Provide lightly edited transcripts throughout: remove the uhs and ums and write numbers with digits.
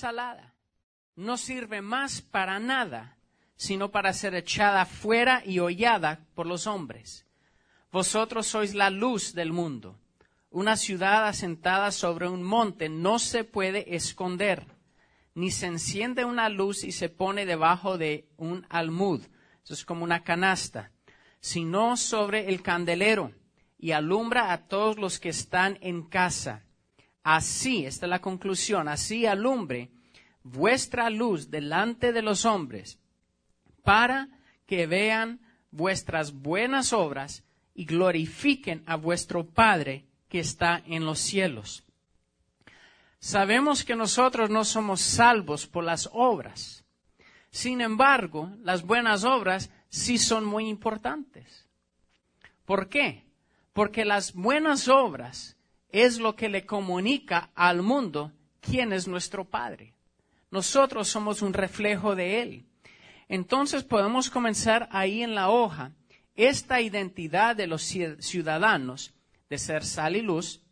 salada. No sirve más para nada, sino para ser echada fuera y hollada por los hombres. Vosotros sois la luz del mundo. Una ciudad asentada sobre un monte no se puede esconder, ni se enciende una luz y se pone debajo de un almud, eso es como una canasta, sino sobre el candelero, y alumbra a todos los que están en casa. Así, esta es la conclusión, así alumbre vuestra luz delante de los hombres, para que vean vuestras buenas obras y glorifiquen a vuestro Padre que está en los cielos. Sabemos que nosotros no somos salvos por las obras. Sin embargo, las buenas obras sí son muy importantes. ¿Por qué? Porque las buenas obras es lo que le comunica al mundo quién es nuestro Padre. Nosotros somos un reflejo de Él. Entonces podemos comenzar ahí en la hoja. Esta identidad de los ciudadanos de ser sal y luz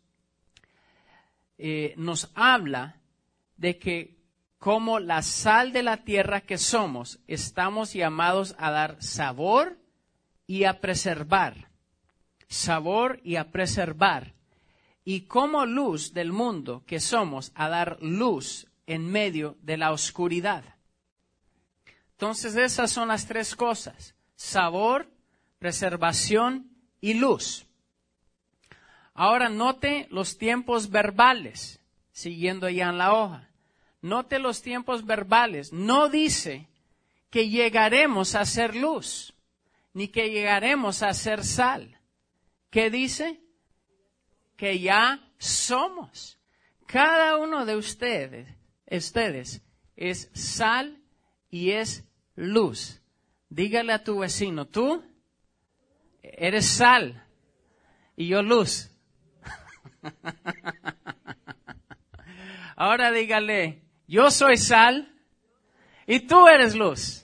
nos habla de que como la sal de la tierra que somos, estamos llamados a dar sabor y a preservar. Sabor y a preservar. Y como luz del mundo que somos, a dar luz en medio de la oscuridad. Entonces esas son las tres cosas: sabor, preservación y luz. Ahora note los tiempos verbales, siguiendo ya en la hoja. Note los tiempos verbales. No dice que llegaremos a ser luz, ni que llegaremos a ser sal. ¿Qué dice? Que ya somos. Cada uno de ustedes es sal y es luz. Dígale a tu vecino, tú eres sal y yo luz. Ahora dígale, yo soy sal y tú eres luz.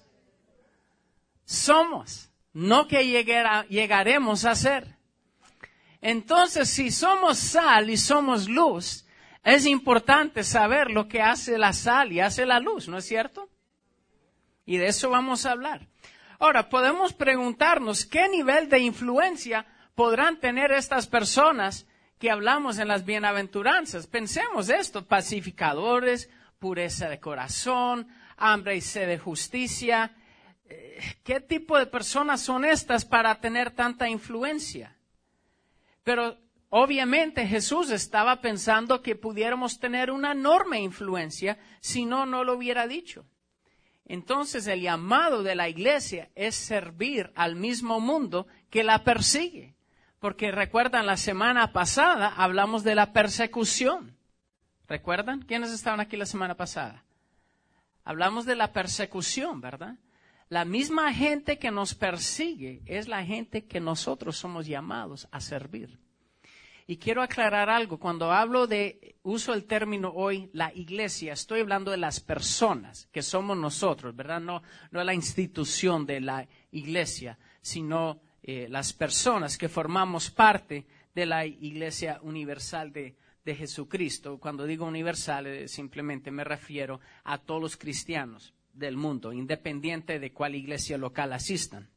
Somos, no que llegaremos a ser. Entonces, si somos sal y somos luz, es importante saber lo que hace la sal y hace la luz, ¿no es cierto? Y de eso vamos a hablar. Ahora, podemos preguntarnos qué nivel de influencia podrán tener estas personas que hablamos en las bienaventuranzas. Pensemos esto: pacificadores, pureza de corazón, hambre y sed de justicia. ¿Qué tipo de personas son estas para tener tanta influencia? Pero obviamente Jesús estaba pensando que pudiéramos tener una enorme influencia, si no, no lo hubiera dicho. Entonces el llamado de la iglesia es servir al mismo mundo que la persigue. Porque recuerdan, la semana pasada hablamos de la persecución. ¿Recuerdan? ¿Quiénes estaban aquí la semana pasada? Hablamos de la persecución, ¿verdad? La misma gente que nos persigue es la gente que nosotros somos llamados a servir. Y quiero aclarar algo. Cuando uso el término hoy, la iglesia, estoy hablando de las personas que somos nosotros, ¿verdad? No la institución de la iglesia, sino las personas que formamos parte de la Iglesia Universal de Jesucristo. Cuando digo universal, simplemente me refiero a todos los cristianos del mundo, independiente de cuál iglesia local asistan.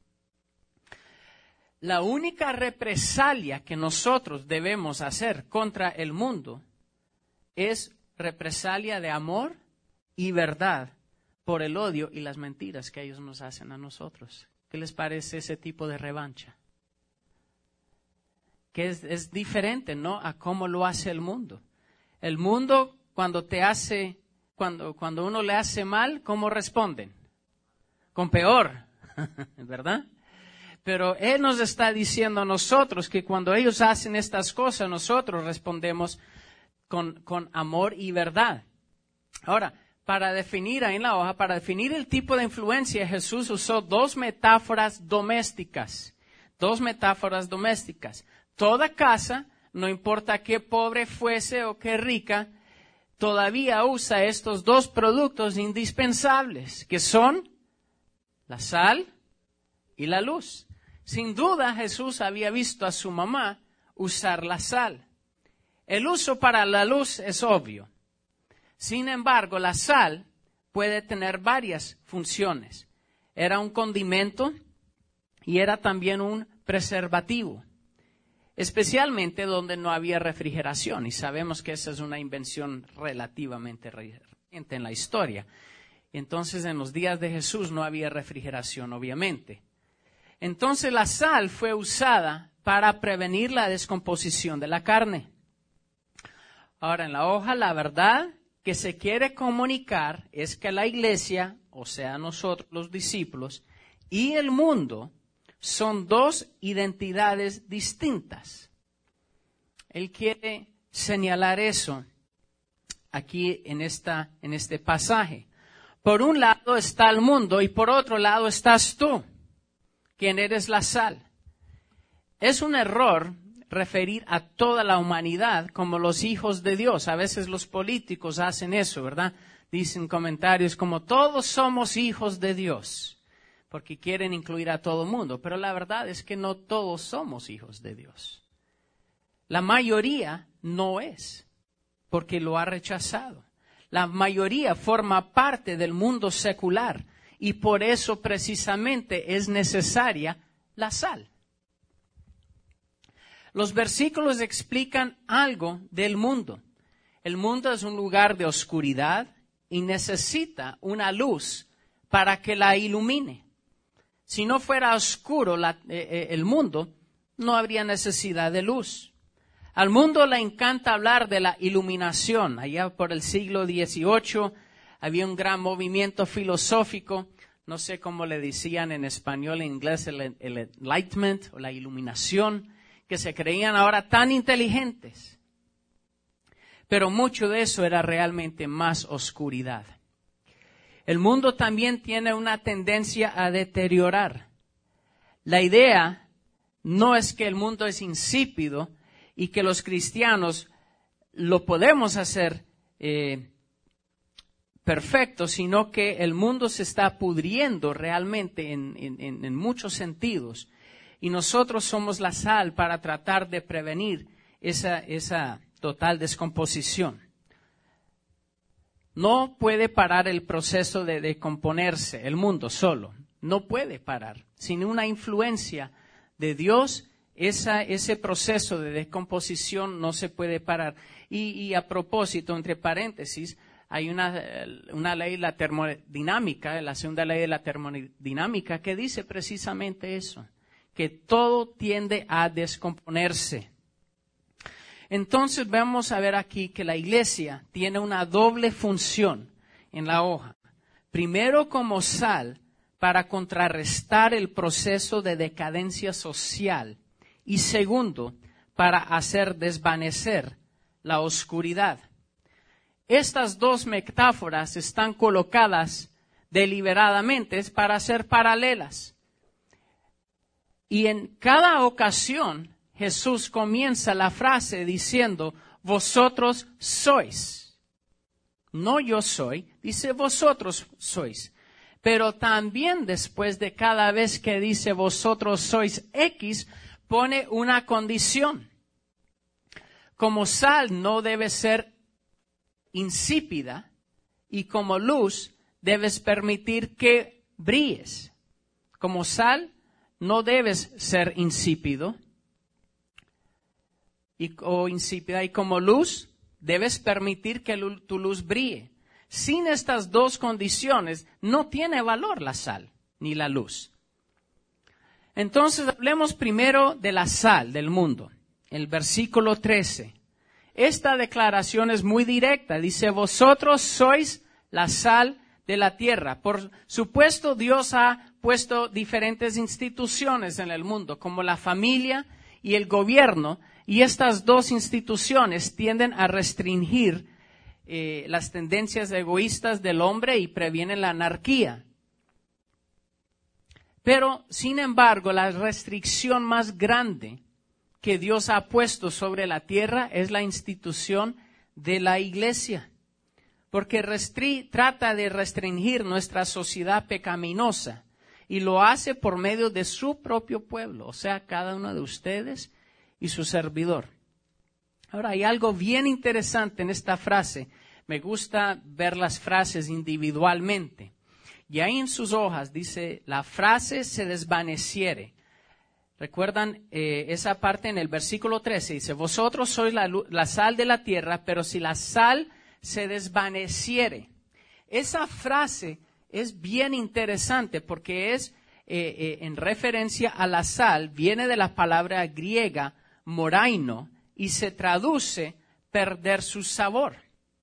La única represalia que nosotros debemos hacer contra el mundo es represalia de amor y verdad por el odio y las mentiras que ellos nos hacen a nosotros. ¿Qué les parece ese tipo de revancha? Que es diferente, ¿no?, a cómo lo hace el mundo. El mundo, cuando uno le hace mal, ¿cómo responden? Con peor, ¿verdad? Pero Él nos está diciendo a nosotros que cuando ellos hacen estas cosas, nosotros respondemos con amor y verdad. Ahora, para definir ahí en la hoja, para definir el tipo de influencia, Jesús usó dos metáforas domésticas. Toda casa, no importa qué pobre fuese o qué rica, todavía usa estos dos productos indispensables, que son la sal y la luz. Sin duda, Jesús había visto a su mamá usar la sal. El uso para la luz es obvio. Sin embargo, la sal puede tener varias funciones. Era un condimento y era también un preservativo, especialmente donde no había refrigeración. Y sabemos que esa es una invención relativamente reciente en la historia. Entonces, en los días de Jesús no había refrigeración, obviamente. Entonces, la sal fue usada para prevenir la descomposición de la carne. Ahora, en la hoja, la verdad que se quiere comunicar es que la iglesia, o sea, nosotros los discípulos, y el mundo son dos identidades distintas. Él quiere señalar eso aquí en este pasaje. Por un lado está el mundo y por otro lado estás tú, quien eres la sal. Es un error referir a toda la humanidad como los hijos de Dios. A veces los políticos hacen eso, ¿verdad? Dicen comentarios como todos somos hijos de Dios, porque quieren incluir a todo el mundo. Pero la verdad es que no todos somos hijos de Dios. La mayoría no es, porque lo ha rechazado. La mayoría forma parte del mundo secular y por eso precisamente es necesaria la sal. Los versículos explican algo del mundo. El mundo es un lugar de oscuridad y necesita una luz para que la ilumine. Si no fuera oscuro el mundo, no habría necesidad de luz. Al mundo le encanta hablar de la iluminación. Allá por el siglo XVIII había un gran movimiento filosófico, no sé cómo le decían en español, en inglés, el enlightenment o la iluminación, que se creían ahora tan inteligentes. Pero mucho de eso era realmente más oscuridad. El mundo también tiene una tendencia a deteriorar. La idea no es que el mundo es insípido y que los cristianos lo podemos hacer perfecto, sino que el mundo se está pudriendo realmente en muchos sentidos. Y nosotros somos la sal para tratar de prevenir esa total descomposición. No puede parar el proceso de decomponerse el mundo solo. No puede parar. Sin una influencia de Dios, ese proceso de descomposición no se puede parar. Y a propósito, entre paréntesis, hay una ley, la termodinámica, la segunda ley de la termodinámica, que dice precisamente eso, que todo tiende a descomponerse. Entonces vamos a ver aquí que la iglesia tiene una doble función en la hoja. Primero como sal para contrarrestar el proceso de decadencia social y segundo para hacer desvanecer la oscuridad. Estas dos metáforas están colocadas deliberadamente para ser paralelas. Y en cada ocasión Jesús comienza la frase diciendo, vosotros sois. No yo soy, dice vosotros sois. Pero también después de cada vez que dice vosotros sois X, pone una condición. Como sal no debe ser insípida y como luz debes permitir que brilles. Como sal no debes ser insípido o insípida y como luz debes permitir que tu luz brille. Sin estas dos condiciones no tiene valor la sal ni la luz. Entonces hablemos primero de la sal del mundo. El versículo 13. Esta declaración es muy directa. Dice, vosotros sois la sal de la tierra. Por supuesto, Dios ha puesto diferentes instituciones en el mundo, como la familia y el gobierno, y estas dos instituciones tienden a restringir las tendencias egoístas del hombre y previenen la anarquía. Pero, sin embargo, la restricción más grande que Dios ha puesto sobre la tierra es la institución de la iglesia, porque trata de restringir nuestra sociedad pecaminosa y lo hace por medio de su propio pueblo, o sea, cada uno de ustedes y su servidor. Ahora, hay algo bien interesante en esta frase. me gusta ver las frases individualmente. Y ahí en sus hojas dice, la frase se desvaneciere. ¿Recuerdan esa parte en el versículo 13? Dice, vosotros sois la sal de la tierra, pero si la sal se desvaneciere. Esa frase es bien interesante porque es en referencia a la sal, viene de la palabra griega moraino y se traduce perder su sabor.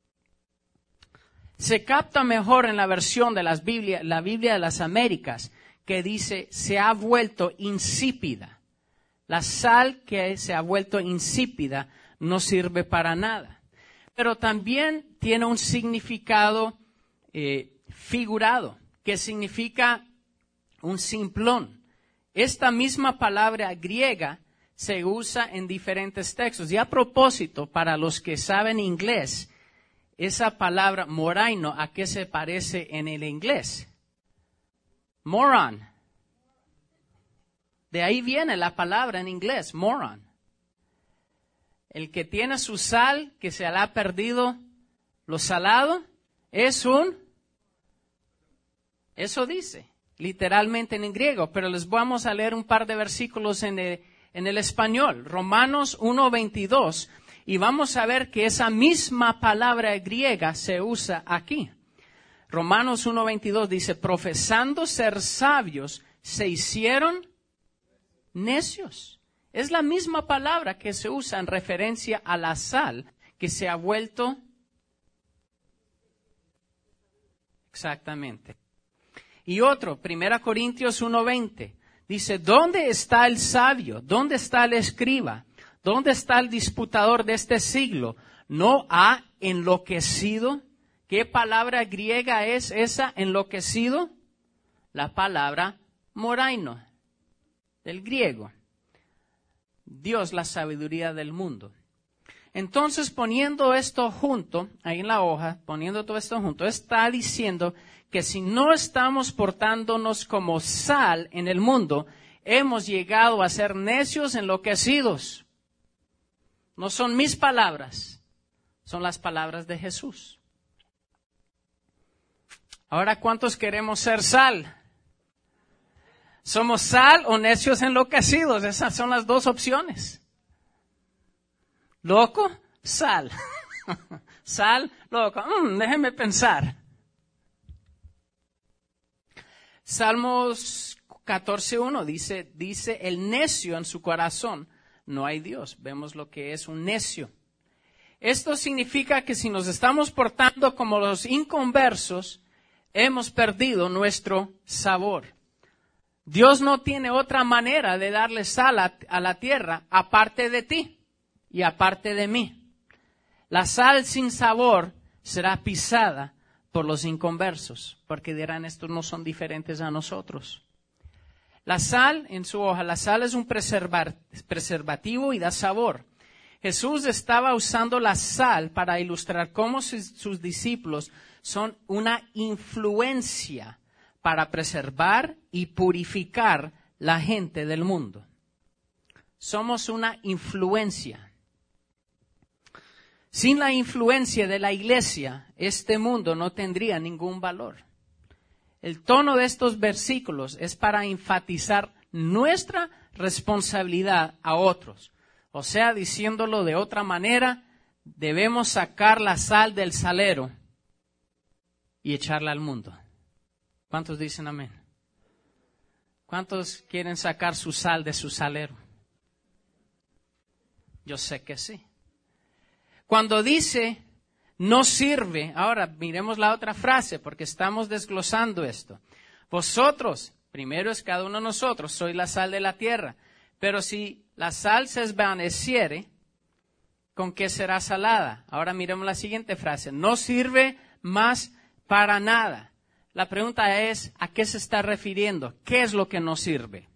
Se capta mejor en la versión de la Biblia de las Américas, que dice, se ha vuelto insípida. La sal que se ha vuelto insípida no sirve para nada. Pero también tiene un significado figurado, que significa un simplón. Esta misma palabra griega se usa en diferentes textos. Y a propósito, para los que saben inglés, esa palabra moraino, ¿a qué se parece en el inglés? Moron. De ahí viene la palabra en inglés, moron. El que tiene su sal, que se le ha perdido lo salado, eso dice, literalmente en griego. Pero les vamos a leer un par de versículos en el español. Romanos 1:22. Y vamos a ver que esa misma palabra griega se usa aquí. Romanos 1:22 dice, profesando ser sabios, se hicieron necios. Es la misma palabra que se usa en referencia a la sal, que se ha vuelto. Exactamente. Y otro, 1 Corintios 1:20, dice, ¿dónde está el sabio? ¿Dónde está el escriba? ¿Dónde está el disputador de este siglo? ¿No ha enloquecido? ¿Qué palabra griega es esa, enloquecido? La palabra moraino, del griego. Dios, la sabiduría del mundo. Entonces, poniendo esto junto, ahí en la hoja, poniendo todo esto junto, está diciendo que si no estamos portándonos como sal en el mundo, hemos llegado a ser necios, enloquecidos. No son mis palabras, son las palabras de Jesús. Ahora, ¿cuántos queremos ser sal? ¿Somos sal o necios enloquecidos? Esas son las dos opciones. ¿Loco? Sal. Sal, loco. Déjenme pensar. Salmos 14:1 dice, el necio en su corazón, no hay Dios. Vemos lo que es un necio. Esto significa que si nos estamos portando como los inconversos, hemos perdido nuestro sabor. Dios no tiene otra manera de darle sal a la tierra aparte de ti y aparte de mí. La sal sin sabor será pisada por los inconversos, porque dirán, estos no son diferentes a nosotros. La sal, en su hoja, la sal es un preservativo y da sabor. Jesús estaba usando la sal para ilustrar cómo sus discípulos son una influencia para preservar y purificar la gente del mundo. Somos una influencia. Sin la influencia de la iglesia, este mundo no tendría ningún valor. El tono de estos versículos es para enfatizar nuestra responsabilidad a otros. O sea, diciéndolo de otra manera, debemos sacar la sal del salero y echarla al mundo. ¿Cuántos dicen amén? ¿Cuántos quieren sacar su sal de su salero? Yo sé que sí. Cuando dice no sirve, ahora miremos la otra frase porque estamos desglosando esto. Vosotros, primero es cada uno de nosotros, sois la sal de la tierra. Pero si la sal se desvaneciere, ¿con qué será salada? Ahora miremos la siguiente frase. No sirve más para nada. La pregunta es, ¿a qué se está refiriendo? ¿Qué es lo que no sirve?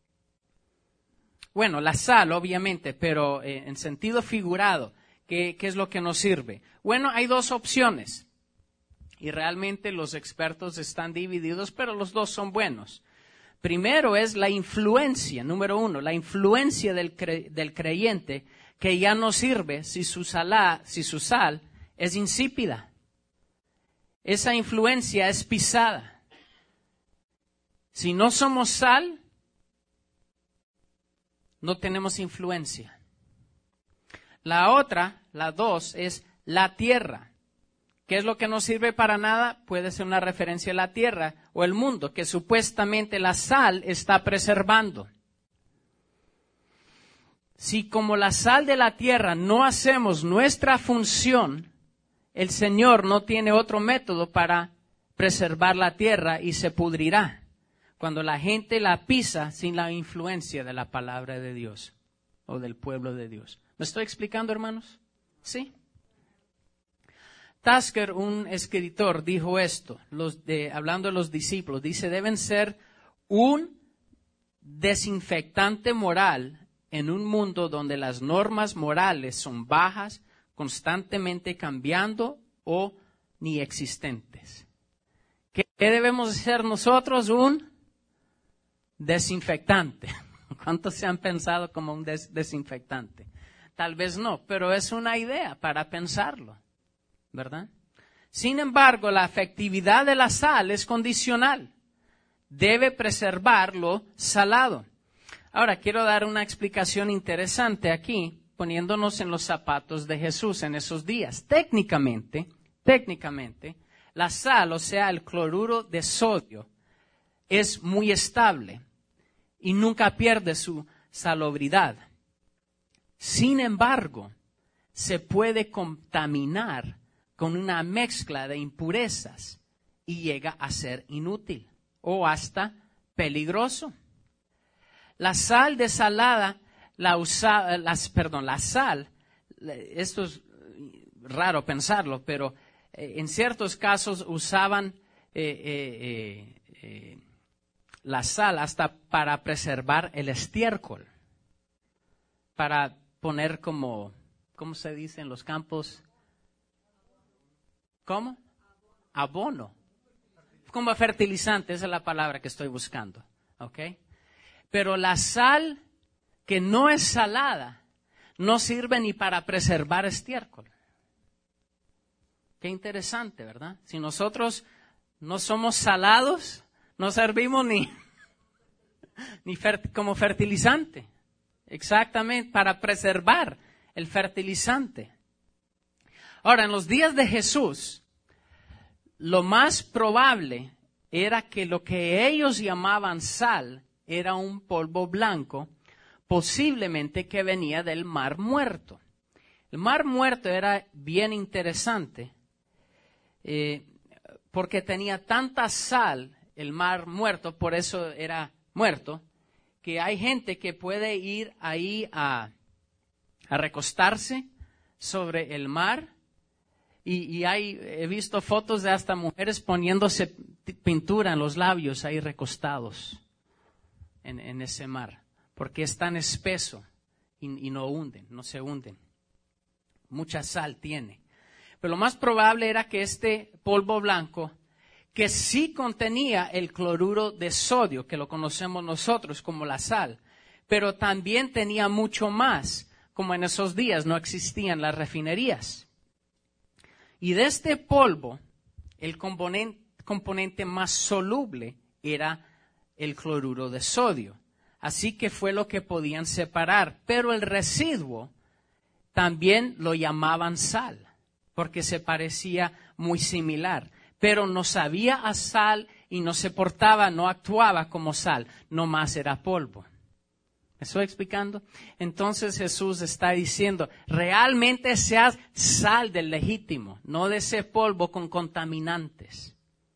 Bueno, la sal, obviamente, pero en sentido figurado, ¿qué es lo que nos sirve? Bueno, hay dos opciones. Y realmente los expertos están divididos, pero los dos son buenos. Primero es la influencia, número uno, la influencia del creyente que ya no sirve si su sal es insípida. esa influencia es pisada. Si no somos sal, no tenemos influencia. La otra, la 2, es la tierra. ¿Qué es lo que no sirve para nada? Puede ser una referencia a la tierra o el mundo, que supuestamente la sal está preservando. Si como la sal de la tierra no hacemos nuestra función, el Señor no tiene otro método para preservar la tierra y se pudrirá cuando la gente la pisa sin la influencia de la palabra de Dios o del pueblo de Dios. ¿Me estoy explicando, hermanos? ¿Sí? Tasker, un escritor, dijo esto, hablando de los discípulos, dice, deben ser un desinfectante moral en un mundo donde las normas morales son bajas, constantemente cambiando o ni existentes. ¿Qué debemos ser nosotros? Un desinfectante. ¿Cuántos se han pensado como un desinfectante? Tal vez no, pero es una idea para pensarlo, ¿verdad? Sin embargo, la efectividad de la sal es condicional. Debe preservar lo salado. Ahora, quiero dar una explicación interesante aquí, poniéndonos en los zapatos de Jesús en esos días. Técnicamente, la sal, o sea, el cloruro de sodio, es muy estable y nunca pierde su salubridad. Sin embargo, se puede contaminar con una mezcla de impurezas y llega a ser inútil o hasta peligroso. La sal desalada, la sal, esto es raro pensarlo, pero en ciertos casos usaban la sal hasta para preservar el estiércol, para poner como, ¿cómo se dice en los campos? ¿Cómo? Abono. Como fertilizante, esa es la palabra que estoy buscando, ¿ok? Pero la sal que no es salada no sirve ni para preservar estiércol. Qué interesante, ¿verdad? Si nosotros no somos salados, no servimos ni como fertilizante. Exactamente, para preservar el fertilizante. Ahora, en los días de Jesús, lo más probable era que lo que ellos llamaban sal era un polvo blanco, posiblemente que venía del Mar Muerto. El Mar Muerto era bien interesante porque tenía tanta sal, el Mar Muerto, por eso era muerto, que hay gente que puede ir ahí a recostarse sobre el mar y he visto fotos de hasta mujeres poniéndose pintura en los labios ahí recostados en ese mar, porque es tan espeso y no se hunden. Mucha sal tiene. Pero lo más probable era que este polvo blanco, que sí contenía el cloruro de sodio, que lo conocemos nosotros como la sal, pero también tenía mucho más, como en esos días no existían las refinerías. Y de este polvo, el componente más soluble era el cloruro de sodio. Así que fue lo que podían separar. Pero el residuo también lo llamaban sal, porque se parecía muy similar. Pero no sabía a sal y no se portaba, no actuaba como sal, nomás era polvo. ¿Me estoy explicando? Entonces Jesús está diciendo, realmente seas sal del legítimo, no de ese polvo con contaminantes.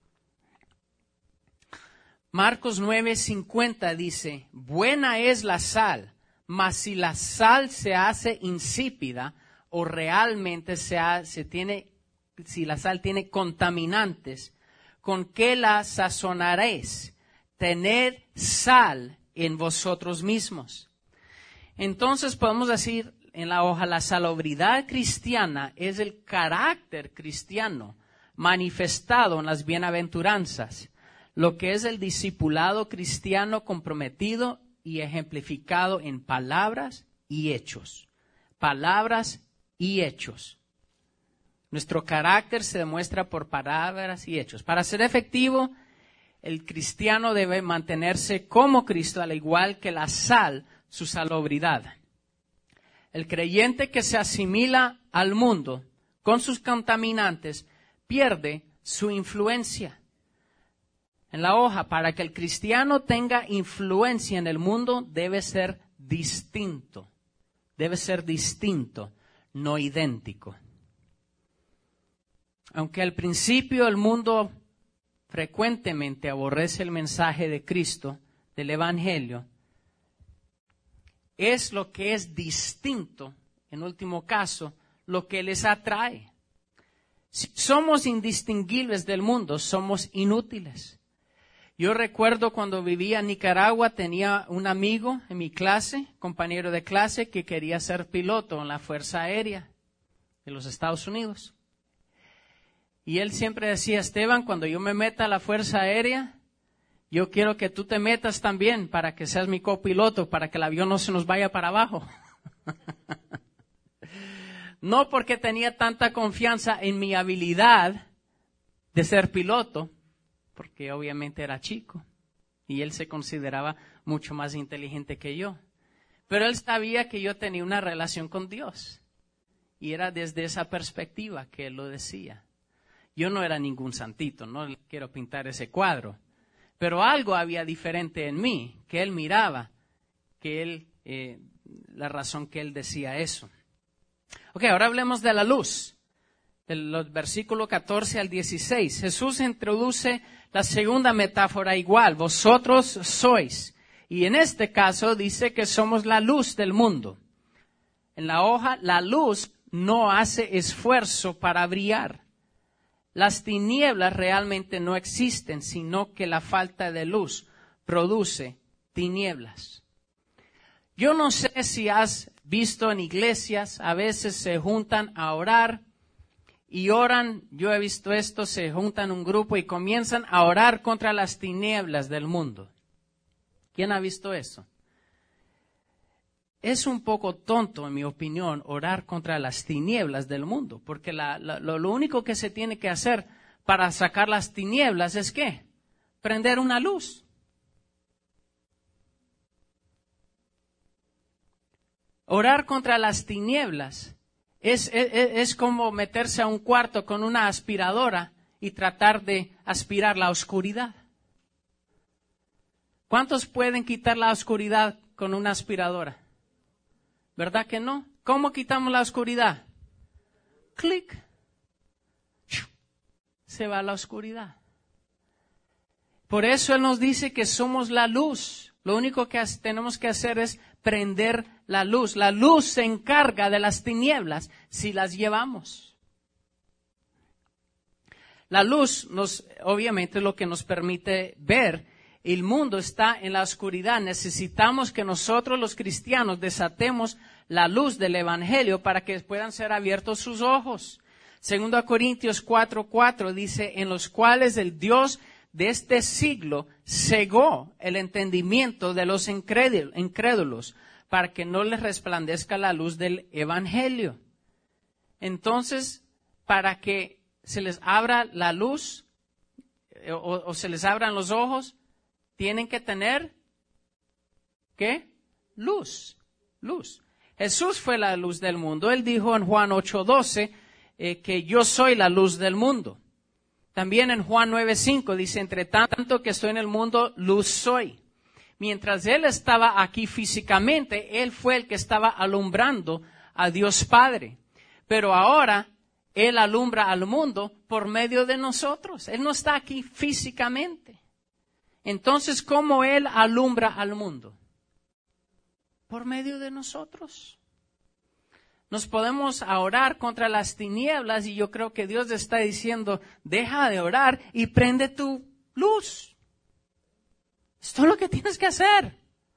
Marcos 9:50 dice, buena es la sal, mas si la sal se hace insípida o realmente si la sal tiene contaminantes, ¿con qué la sazonaréis? Tened sal en vosotros mismos. Entonces podemos decir en la hoja, la salubridad cristiana es el carácter cristiano manifestado en las bienaventuranzas, lo que es el discipulado cristiano comprometido y ejemplificado en palabras y hechos. Palabras y hechos. Nuestro carácter se demuestra por palabras y hechos. Para ser efectivo, el cristiano debe mantenerse como Cristo, al igual que la sal, su salubridad. El creyente que se asimila al mundo con sus contaminantes pierde su influencia. En la hoja, para que el cristiano tenga influencia en el mundo, debe ser distinto. Debe ser distinto, no idéntico. Aunque al principio el mundo frecuentemente aborrece el mensaje de Cristo, del Evangelio, es lo que es distinto, en último caso, lo que les atrae. Si somos indistinguibles del mundo, somos inútiles. Yo recuerdo cuando vivía en Nicaragua, tenía un amigo en mi clase, compañero de clase, que quería ser piloto en la Fuerza Aérea de los Estados Unidos. Y él siempre decía, Esteban, cuando yo me meta a la Fuerza Aérea, yo quiero que tú te metas también para que seas mi copiloto, para que el avión no se nos vaya para abajo. No porque tenía tanta confianza en mi habilidad de ser piloto, porque obviamente era chico y él se consideraba mucho más inteligente que yo. Pero él sabía que yo tenía una relación con Dios y era desde esa perspectiva que él lo decía. Yo no era ningún santito, no quiero pintar ese cuadro, pero algo había diferente en mí, que él miraba, que él, la razón que él decía eso. Ok, ahora hablemos de la luz, de los versículos 14 al 16. Jesús introduce la segunda metáfora igual, vosotros sois. Y en este caso dice que somos la luz del mundo. En la hoja, la luz no hace esfuerzo para brillar. Las tinieblas realmente no existen, sino que la falta de luz produce tinieblas. Yo no sé si has visto en iglesias, a veces se juntan a orar y oran, yo he visto esto, se juntan un grupo y comienzan a orar contra las tinieblas del mundo. ¿Quién ha visto eso? Es un poco tonto, en mi opinión, orar contra las tinieblas del mundo, porque lo único que se tiene que hacer para sacar las tinieblas es ¿qué? Prender una luz. Orar contra las tinieblas es como meterse a un cuarto con una aspiradora y tratar de aspirar la oscuridad. ¿Cuántos pueden quitar la oscuridad con una aspiradora? ¿Verdad que no? ¿Cómo quitamos la oscuridad? Clic. Se va la oscuridad. Por eso Él nos dice que somos la luz. Lo único que tenemos que hacer es prender la luz. La luz se encarga de las tinieblas si las llevamos. La luz obviamente es lo que nos permite ver. El mundo está en la oscuridad. Necesitamos que nosotros los cristianos desatemos la luz del Evangelio para que puedan ser abiertos sus ojos. 2 Corintios 4:4 dice, en los cuales el Dios de este siglo cegó el entendimiento de los incrédulos para que no les resplandezca la luz del Evangelio. Entonces, para que se les abra la luz o se les abran los ojos, tienen que tener, ¿qué? Luz. Jesús fue la luz del mundo. Él dijo en Juan 8:12 que yo soy la luz del mundo. También en Juan 9:5 dice, entre tanto que estoy en el mundo, luz soy. Mientras Él estaba aquí físicamente, Él fue el que estaba alumbrando a Dios Padre. Pero ahora Él alumbra al mundo por medio de nosotros. Él no está aquí físicamente. Entonces, ¿cómo Él alumbra al mundo? Por medio de nosotros. Nos podemos orar contra las tinieblas y yo creo que Dios está diciendo, deja de orar y prende tu luz. Es todo lo que tienes que hacer.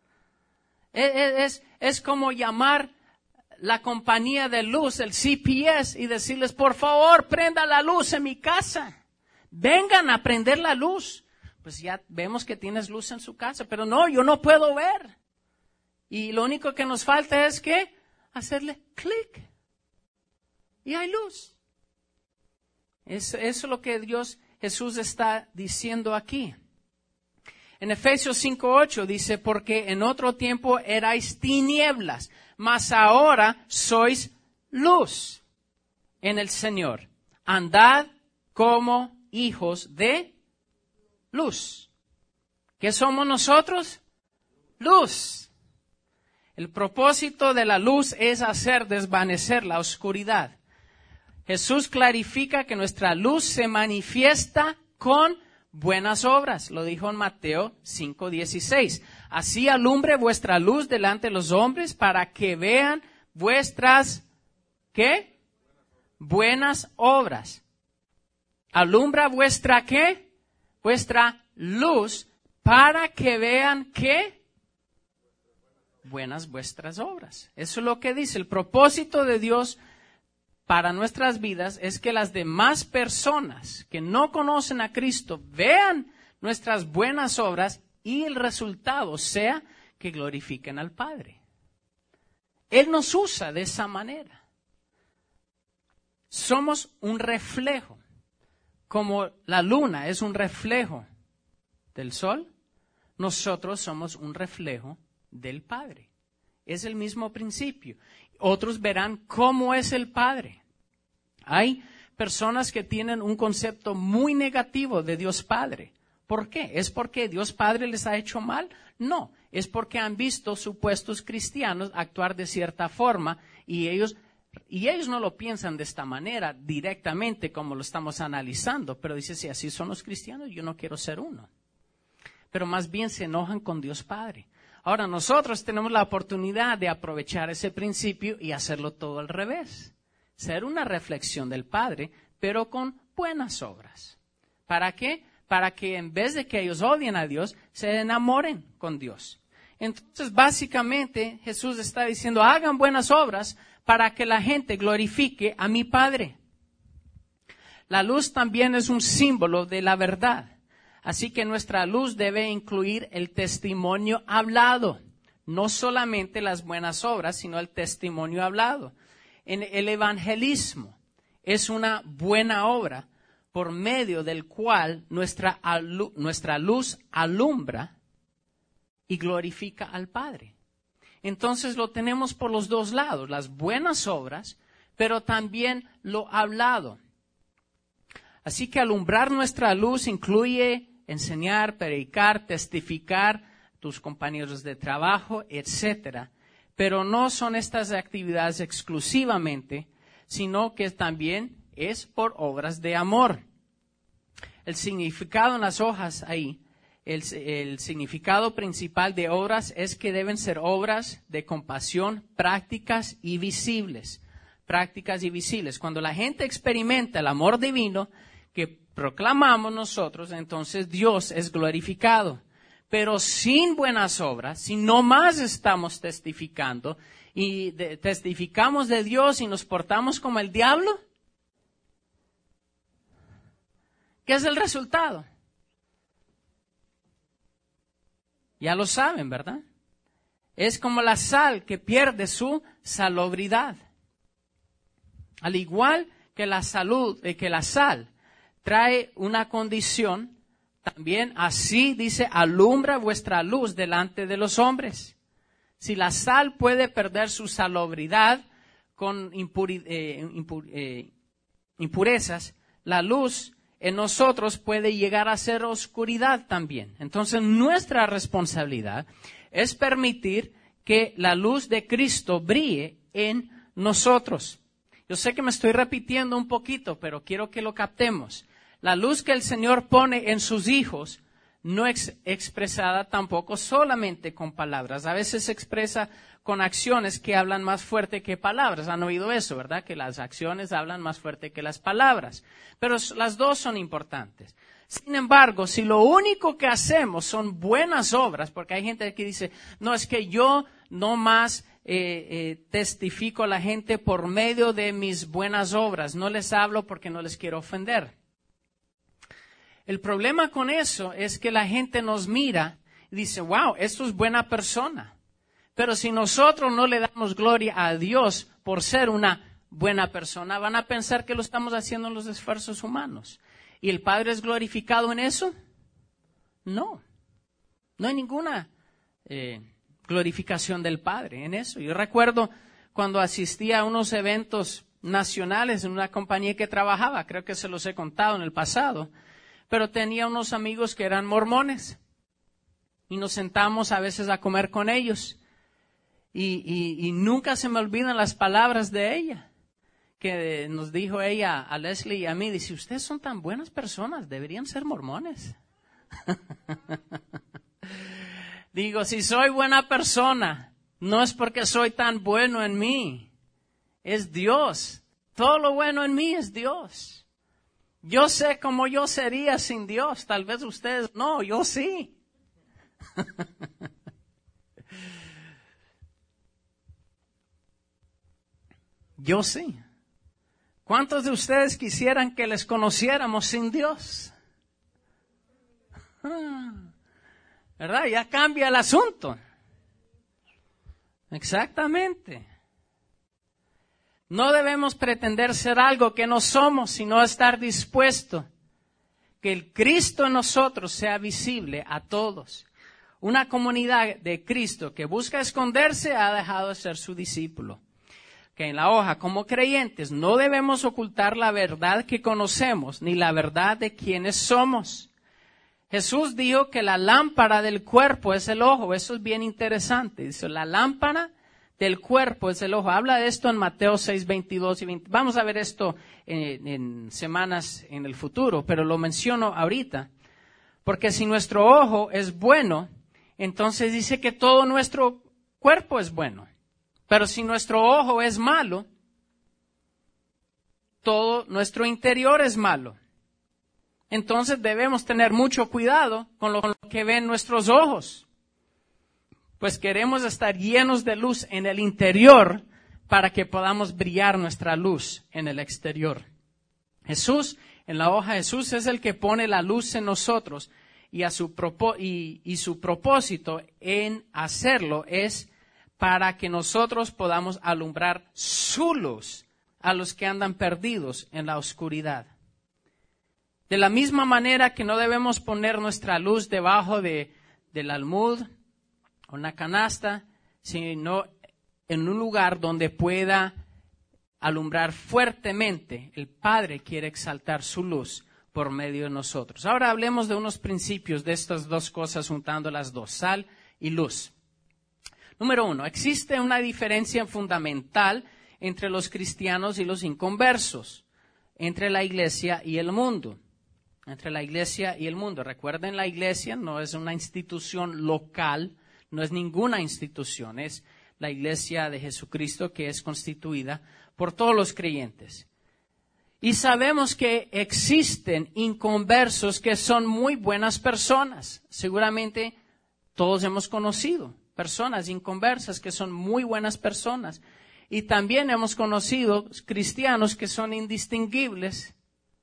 Es como llamar la compañía de luz, el CPS, y decirles, por favor, prenda la luz en mi casa. Vengan a prender la luz. Pues ya vemos que tienes luz en su casa, pero no, yo no puedo ver. Y lo único que nos falta es que hacerle clic. Y hay luz. Eso es lo que Jesús está diciendo aquí. En Efesios 5:8 dice, porque en otro tiempo erais tinieblas, mas ahora sois luz en el Señor. Andad como hijos de luz. ¿Qué somos nosotros? Luz. El propósito de la luz es hacer desvanecer la oscuridad. Jesús clarifica que nuestra luz se manifiesta con buenas obras. Lo dijo en Mateo 5:16. Así alumbre vuestra luz delante de los hombres para que vean vuestras, ¿qué? Buenas obras. Alumbra vuestra, ¿qué? Vuestra luz para que vean, ¿qué? Buenas vuestras obras. Eso es lo que dice. El propósito de Dios para nuestras vidas es que las demás personas que no conocen a Cristo vean nuestras buenas obras y el resultado sea que glorifiquen al Padre. Él nos usa de esa manera. Somos un reflejo. Como la luna es un reflejo del sol, nosotros somos un reflejo del Padre. Es el mismo principio. Otros verán cómo es el Padre. Hay personas que tienen un concepto muy negativo de Dios Padre. ¿Por qué? ¿Es porque Dios Padre les ha hecho mal? No, es porque han visto supuestos cristianos actuar de cierta forma y ellos no lo piensan de esta manera directamente como lo estamos analizando, pero dicen, si así son los cristianos, yo no quiero ser uno. Pero más bien se enojan con Dios Padre. Ahora nosotros tenemos la oportunidad de aprovechar ese principio y hacerlo todo al revés. Ser una reflexión del Padre, pero con buenas obras. ¿Para qué? Para que en vez de que ellos odien a Dios, se enamoren con Dios. Entonces, básicamente, Jesús está diciendo, hagan buenas obras para que la gente glorifique a mi Padre. La luz también es un símbolo de la verdad. Así que nuestra luz debe incluir el testimonio hablado. No solamente las buenas obras, sino el testimonio hablado. En el evangelismo es una buena obra por medio del cual nuestra luz alumbra y glorifica al Padre. Entonces lo tenemos por los dos lados, las buenas obras, pero también lo hablado. Así que alumbrar nuestra luz incluye enseñar, predicar, testificar, tus compañeros de trabajo, etcétera. Pero no son estas actividades exclusivamente, sino que también es por obras de amor. El significado en las hojas ahí, el significado principal de obras es que deben ser obras de compasión prácticas y visibles. Prácticas y visibles. Cuando la gente experimenta el amor divino que proclamamos nosotros, entonces Dios es glorificado. Pero sin buenas obras, si no más estamos testificando y testificamos de Dios y nos portamos como el diablo, ¿qué es el resultado? Ya lo saben, ¿verdad? Es como la sal que pierde su salubridad. Al igual que la sal trae una condición, también así dice, alumbra vuestra luz delante de los hombres. Si la sal puede perder su salubridad con impurezas, la luz en nosotros puede llegar a ser oscuridad también. Entonces nuestra responsabilidad es permitir que la luz de Cristo brille en nosotros. Yo sé que me estoy repitiendo un poquito, pero quiero que lo captemos. La luz que el Señor pone en sus hijos no es expresada tampoco solamente con palabras. A veces se expresa con acciones que hablan más fuerte que palabras. Han oído eso, ¿verdad? Que las acciones hablan más fuerte que las palabras. Pero las dos son importantes. Sin embargo, si lo único que hacemos son buenas obras, porque hay gente que dice, no, es que yo no más testifico a la gente por medio de mis buenas obras. No les hablo porque no les quiero ofender. El problema con eso es que la gente nos mira y dice, wow, esto es buena persona. Pero si nosotros no le damos gloria a Dios por ser una buena persona, van a pensar que lo estamos haciendo en los esfuerzos humanos. ¿Y el Padre es glorificado en eso? No. No hay ninguna glorificación del Padre en eso. Yo recuerdo cuando asistía a unos eventos nacionales en una compañía que trabajaba, creo que se los he contado en el pasado, pero tenía unos amigos que eran mormones y nos sentamos a veces a comer con ellos y nunca se me olvidan las palabras de ella, que nos dijo ella a Leslie y a mí, dice, ustedes son tan buenas personas, deberían ser mormones. Digo, si soy buena persona, no es porque soy tan bueno en mí, es Dios. Todo lo bueno en mí es Dios. Yo sé cómo yo sería sin Dios, tal vez ustedes no, yo sí. Yo sí. ¿Cuántos de ustedes quisieran que les conociéramos sin Dios? ¿Verdad? Ya cambia el asunto. Exactamente. No debemos pretender ser algo que no somos, sino estar dispuesto que el Cristo en nosotros sea visible a todos. Una comunidad de Cristo que busca esconderse ha dejado de ser su discípulo. Que en la hoja, como creyentes, no debemos ocultar la verdad que conocemos, ni la verdad de quienes somos. Jesús dijo que la lámpara del cuerpo es el ojo. Eso es bien interesante. Dice, la lámpara del cuerpo es el ojo. Habla de esto en Mateo 6, 22 y 20. Vamos a ver esto en semanas en el futuro, pero lo menciono ahorita. Porque si nuestro ojo es bueno, entonces dice que todo nuestro cuerpo es bueno. Pero si nuestro ojo es malo, todo nuestro interior es malo. Entonces debemos tener mucho cuidado con lo que ven nuestros ojos. Pues queremos estar llenos de luz en el interior para que podamos brillar nuestra luz en el exterior. Jesús, en la hoja, Jesús es el que pone la luz en nosotros y su propósito en hacerlo es para que nosotros podamos alumbrar su luz a los que andan perdidos en la oscuridad. De la misma manera que no debemos poner nuestra luz debajo del almud o una canasta, sino en un lugar donde pueda alumbrar fuertemente. El Padre quiere exaltar su luz por medio de nosotros. Ahora hablemos de unos principios de estas dos cosas, juntando las dos, sal y luz. Número 1, existe una diferencia fundamental entre los cristianos y los inconversos, entre la iglesia y el mundo. Entre la iglesia y el mundo. Recuerden, la iglesia no es una institución local, no es ninguna institución, es la iglesia de Jesucristo que es constituida por todos los creyentes. Y sabemos que existen inconversos que son muy buenas personas. Seguramente todos hemos conocido personas inconversas que son muy buenas personas. Y también hemos conocido cristianos que son indistinguibles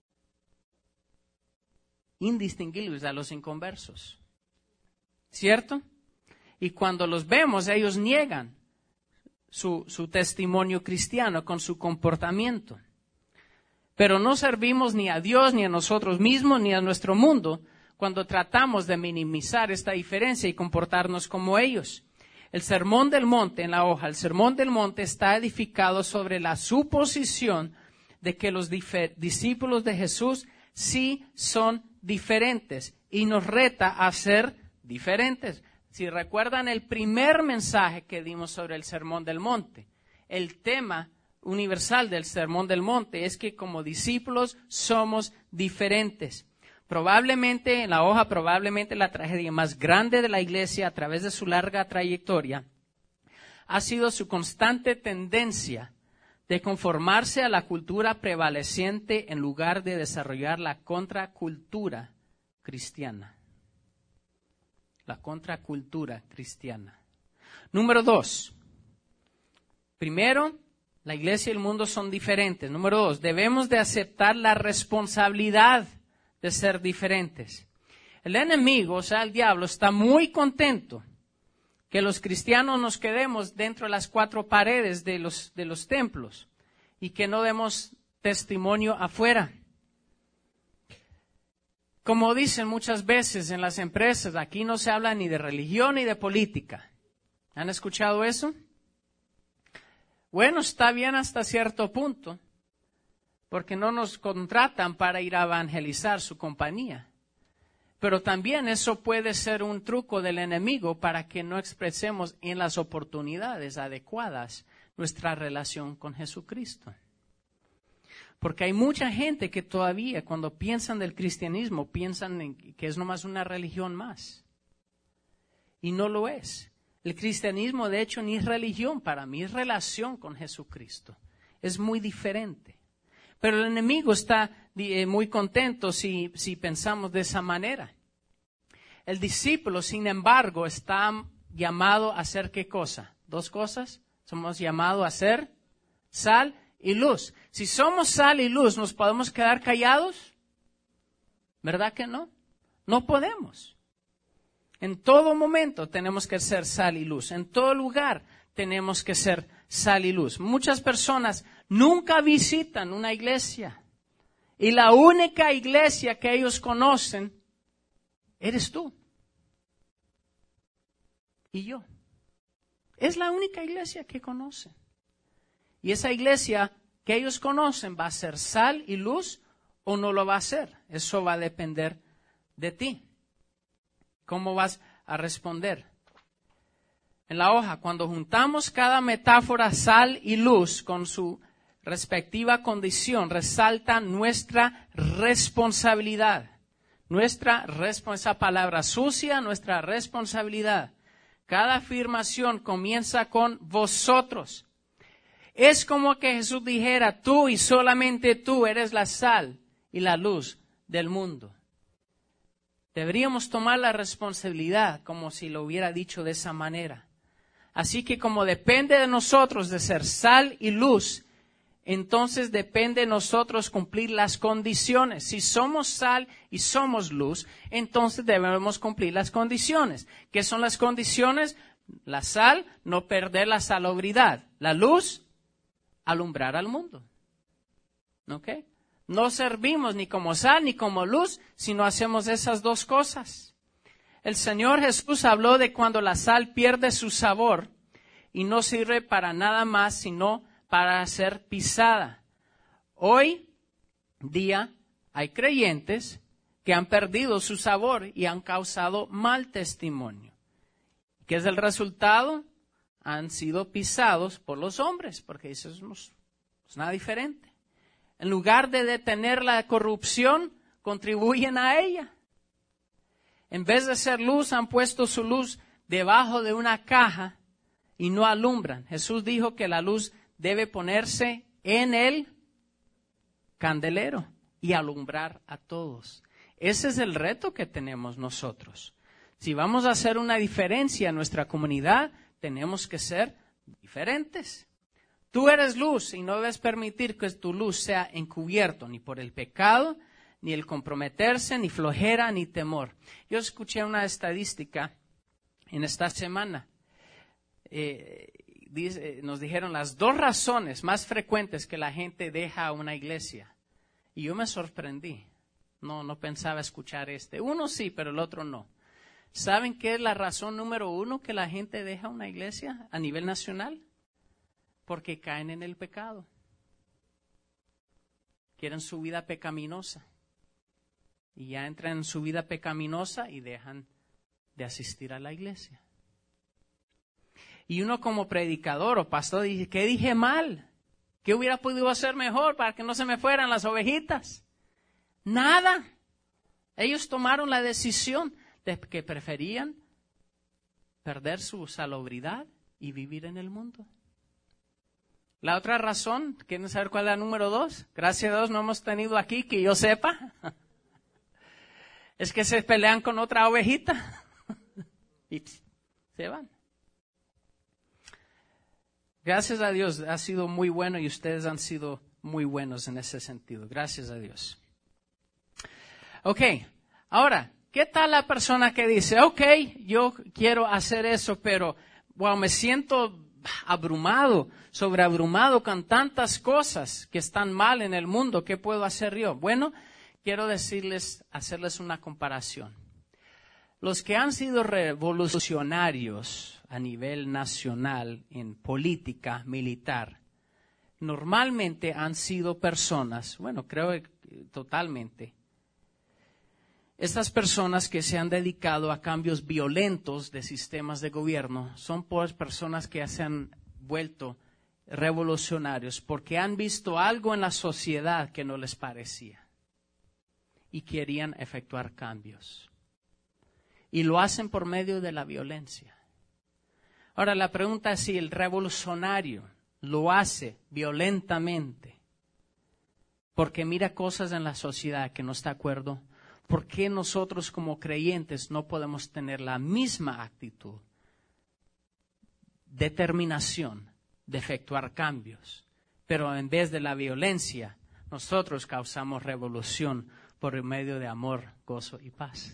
a los inconversos. ¿Cierto? Y cuando los vemos, ellos niegan su testimonio cristiano con su comportamiento. Pero no servimos ni a Dios, ni a nosotros mismos, ni a nuestro mundo cuando tratamos de minimizar esta diferencia y comportarnos como ellos. El Sermón del Monte, en la hoja, el Sermón del Monte está edificado sobre la suposición de que los discípulos de Jesús sí son diferentes y nos reta a ser diferentes. Si recuerdan el primer mensaje que dimos sobre el Sermón del Monte, el tema universal del Sermón del Monte es que como discípulos somos diferentes. Probablemente en la hoja, la tragedia más grande de la iglesia a través de su larga trayectoria ha sido su constante tendencia de conformarse a la cultura prevaleciente en lugar de desarrollar la contracultura cristiana. La contracultura cristiana. Número 2. Primero, la iglesia y el mundo son diferentes. Número 2, debemos de aceptar la responsabilidad de ser diferentes. El enemigo, o sea, el diablo, está muy contento que los cristianos nos quedemos dentro de las 4 paredes de los templos y que no demos testimonio afuera. Como dicen muchas veces en las empresas, aquí no se habla ni de religión ni de política. ¿Han escuchado eso? Bueno, está bien hasta cierto punto, porque no nos contratan para ir a evangelizar su compañía. Pero también eso puede ser un truco del enemigo para que no expresemos en las oportunidades adecuadas nuestra relación con Jesucristo. Porque hay mucha gente que todavía cuando piensan del cristianismo piensan en que es nomás una religión más. Y no lo es. El cristianismo de hecho ni es religión para mí, es relación con Jesucristo. Es muy diferente. Pero el enemigo está muy contento si pensamos de esa manera. El discípulo, sin embargo, está llamado a ser ¿qué cosa? Dos cosas. Somos llamados a ser sal y luz. Si somos sal y luz, ¿nos podemos quedar callados? ¿Verdad que no? No podemos. En todo momento tenemos que ser sal y luz. En todo lugar tenemos que ser sal y luz. Muchas personas nunca visitan una iglesia. Y la única iglesia que ellos conocen eres tú. Y yo. Es la única iglesia que conocen. Y esa iglesia que ellos conocen va a ser sal y luz o no lo va a ser. Eso va a depender de ti. ¿Cómo vas a responder? En la hoja, cuando juntamos cada metáfora sal y luz con su respectiva condición, resalta nuestra responsabilidad. Esa palabra sucia, nuestra responsabilidad. Cada afirmación comienza con vosotros. Es como que Jesús dijera, tú y solamente tú eres la sal y la luz del mundo. Deberíamos tomar la responsabilidad como si lo hubiera dicho de esa manera. Así que como depende de nosotros de ser sal y luz, entonces depende de nosotros cumplir las condiciones. Si somos sal y somos luz, entonces debemos cumplir las condiciones. ¿Qué son las condiciones? La sal, no perder la salubridad. La luz, alumbrar al mundo. ¿Ok? No servimos ni como sal ni como luz si no hacemos esas dos cosas. El Señor Jesús habló de cuando la sal pierde su sabor y no sirve para nada más sino para ser pisada. Hoy día hay creyentes que han perdido su sabor y han causado mal testimonio. ¿Qué es el resultado? Han sido pisados por los hombres, porque eso es nada diferente. En lugar de detener la corrupción, contribuyen a ella. En vez de ser luz, han puesto su luz debajo de una caja y no alumbran. Jesús dijo que la luz debe ponerse en el candelero y alumbrar a todos. Ese es el reto que tenemos nosotros. Si vamos a hacer una diferencia en nuestra comunidad, tenemos que ser diferentes. Tú eres luz y no debes permitir que tu luz sea encubierto ni por el pecado, ni el comprometerse, ni flojera, ni temor. Yo escuché una estadística en esta semana. Nos dijeron las 2 razones más frecuentes que la gente deja una iglesia. Y yo me sorprendí. No pensaba escuchar uno sí, pero el otro no. ¿Saben qué es la razón número 1 que la gente deja una iglesia a nivel nacional? Porque caen en el pecado. Quieren su vida pecaminosa. Y ya entran en su vida pecaminosa y dejan de asistir a la iglesia. Y uno como predicador o pastor dice, ¿qué dije mal? ¿Qué hubiera podido hacer mejor para que no se me fueran las ovejitas? Nada. Ellos tomaron la decisión de que preferían perder su salubridad y vivir en el mundo. La otra razón, ¿quieren saber cuál es la número 2? Gracias a Dios no hemos tenido aquí que yo sepa. Es que se pelean con otra ovejita y se van. Gracias a Dios ha sido muy bueno y ustedes han sido muy buenos en ese sentido. Gracias a Dios. Ok, ahora, ¿qué tal la persona que dice, ok, yo quiero hacer eso, pero wow, me siento sobreabrumado con tantas cosas que están mal en el mundo. ¿Qué puedo hacer yo? Bueno, quiero hacerles una comparación. Los que han sido revolucionarios a nivel nacional en política militar, normalmente han sido personas, bueno, creo totalmente, estas personas que se han dedicado a cambios violentos de sistemas de gobierno son pues personas que se han vuelto revolucionarios porque han visto algo en la sociedad que no les parecía y querían efectuar cambios. Y lo hacen por medio de la violencia. Ahora la pregunta es si el revolucionario lo hace violentamente porque mira cosas en la sociedad que no está de acuerdo. ¿Por qué nosotros como creyentes no podemos tener la misma actitud, determinación de efectuar cambios? Pero en vez de la violencia, nosotros causamos revolución por medio de amor, gozo y paz.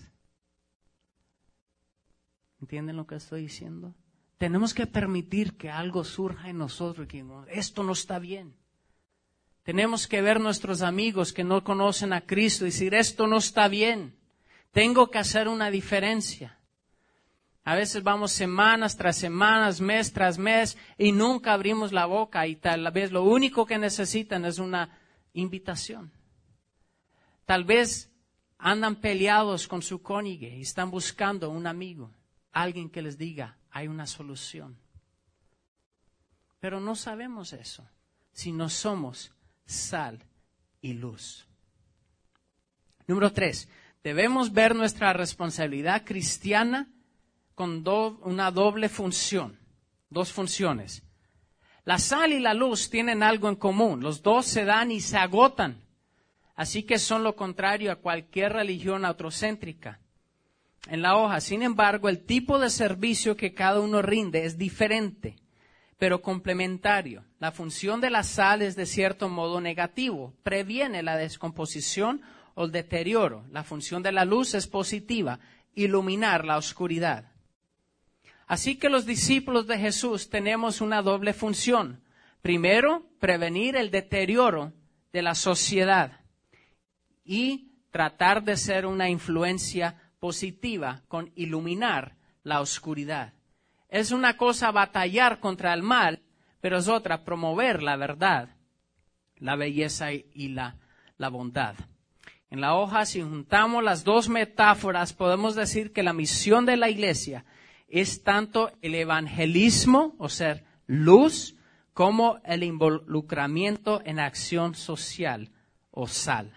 ¿Entienden lo que estoy diciendo? Tenemos que permitir que algo surja en nosotros, que esto no está bien. Tenemos que ver nuestros amigos que no conocen a Cristo y decir, esto no está bien. Tengo que hacer una diferencia. A veces vamos semanas tras semanas, mes tras mes y nunca abrimos la boca y tal vez lo único que necesitan es una invitación. Tal vez andan peleados con su cónyuge y están buscando un amigo, alguien que les diga, hay una solución. Pero no sabemos eso si no somos sal y luz. Número 3, debemos ver nuestra responsabilidad cristiana con una doble función, dos funciones. La sal y la luz tienen algo en común, los dos se dan y se agotan, así que son lo contrario a cualquier religión autrocéntrica. En la hoja, sin embargo, el tipo de servicio que cada uno rinde es diferente, pero complementario. La función de la sal es de cierto modo negativo, previene la descomposición o el deterioro. La función de la luz es positiva, iluminar la oscuridad. Así que los discípulos de Jesús tenemos una doble función. Primero, prevenir el deterioro de la sociedad y tratar de ser una influencia positiva con iluminar la oscuridad. Es una cosa batallar contra el mal, pero es otra promover la verdad, la belleza y la bondad. En la hoja, si juntamos las dos metáforas, podemos decir que la misión de la iglesia es tanto el evangelismo, o ser luz, como el involucramiento en acción social, o sal.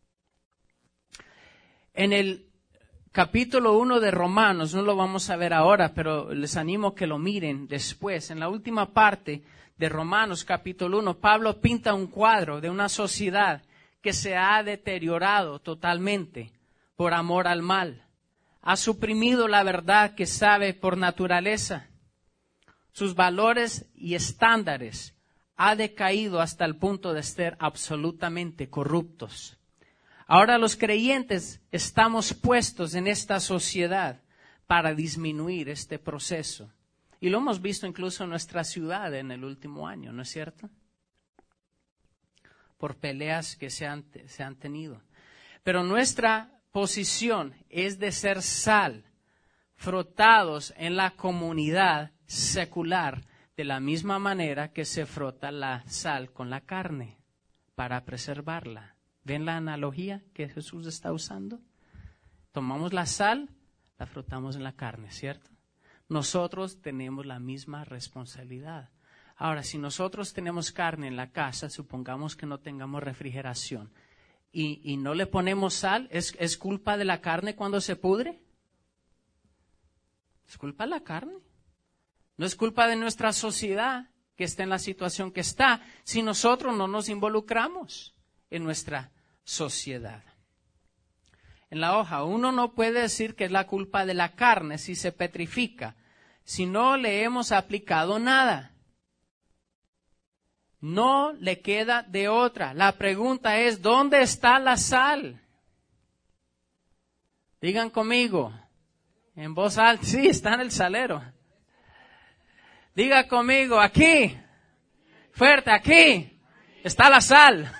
En el capítulo 1 de Romanos, no lo vamos a ver ahora, pero les animo que lo miren después. En la última parte de Romanos, capítulo 1, Pablo pinta un cuadro de una sociedad que se ha deteriorado totalmente por amor al mal. Ha suprimido la verdad que sabe por naturaleza. Sus valores y estándares ha decaído hasta el punto de ser absolutamente corruptos. Ahora los creyentes estamos puestos en esta sociedad para disminuir este proceso. Y lo hemos visto incluso en nuestra ciudad en el último año, ¿no es cierto? Por peleas que se han tenido. Pero nuestra posición es de ser sal, frotados en la comunidad secular, de la misma manera que se frota la sal con la carne para preservarla. ¿Ven la analogía que Jesús está usando? Tomamos la sal, la frotamos en la carne, ¿cierto? Nosotros tenemos la misma responsabilidad. Ahora, si nosotros tenemos carne en la casa, supongamos que no tengamos refrigeración y no le ponemos sal, ¿es culpa de la carne cuando se pudre? ¿Es culpa de la carne? No es culpa de nuestra sociedad que está en la situación que está, si nosotros no nos involucramos en nuestra sociedad. En la hoja, uno no puede decir que es la culpa de la carne si se petrifica, si no le hemos aplicado nada. No le queda de otra. La pregunta es, ¿dónde está la sal? Digan conmigo, en voz alta, sí, está en el salero. Diga conmigo, aquí, fuerte, aquí, está la sal.